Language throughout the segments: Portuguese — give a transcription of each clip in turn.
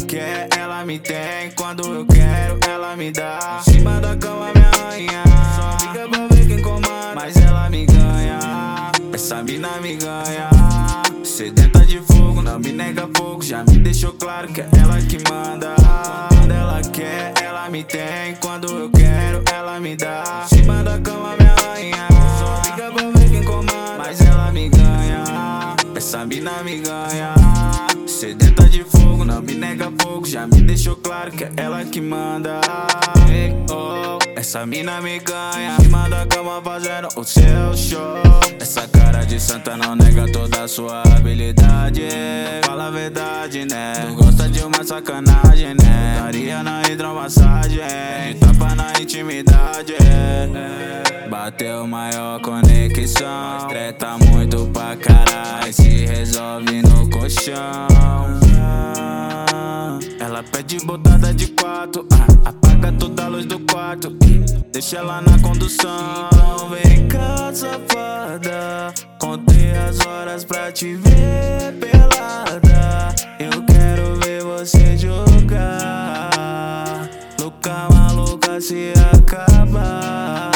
quer, ela me tem. Quando eu quero, ela me dá. Em cima da cama, minha rainha. Só fica pra ver quem comanda, mas ela me ganha. Essa mina me ganha. Sedenta de fogo, não me nega fogo. Já me deixou claro que é ela que manda. Quando ela quer, ela me tem. Quando eu quero, ela me dá. Em cima da cama, minha rainha. Só fica pra ver quem comanda, mas ela me ganha. Essa mina me ganha. Sedenta de fogo, não me nega fogo. Já me deixou claro que é ela que manda. Hey, oh, essa mina me ganha. Em cima da cama fazendo o seu show. Essa cara de santa não nega toda a sua habilidade. Fala a verdade, né? Tu gosta de uma sacanagem, né? Daria na hidromassagem, de tapa na intimidade. Bateu maior conexão, treta muito pra caralho, se resolve no colchão. Ela pede botada de quatro, apaga toda a luz do quarto, deixa ela na condução. Então vem cá, safada, contei as horas pra te ver pelada. Eu quero ver você jogar, louca maluca se acabar.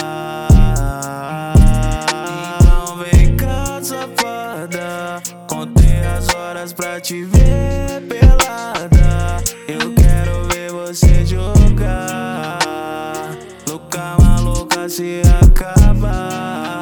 Então vem cá, safada, contei as horas pra te ver pelada. Eu quero ver você jogar, louca maluca se acabar.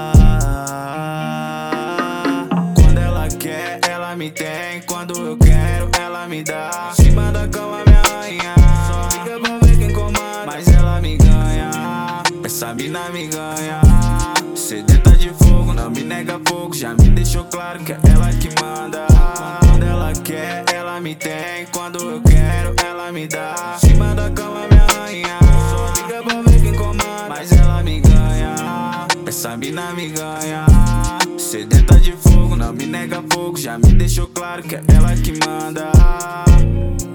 Quando ela quer, ela me tem. Quando eu quero, ela me dá. Em cima da cama, minha rainha. Só fica pra ver quem comanda, mas ela me ganha. Essa mina me ganha. Sedenta de fogo, não me nega fogo. Já me deixou claro que é ela que manda. Quando ela quer, ela me tem. Quando eu quero, ela me dá. Em cima da cama, minha rainha. Só fica pra ver quem comanda, mas ela me ganha. Essa mina me ganha. Sedenta de fogo, não me nega fogo. Já me deixou claro que é ela que manda.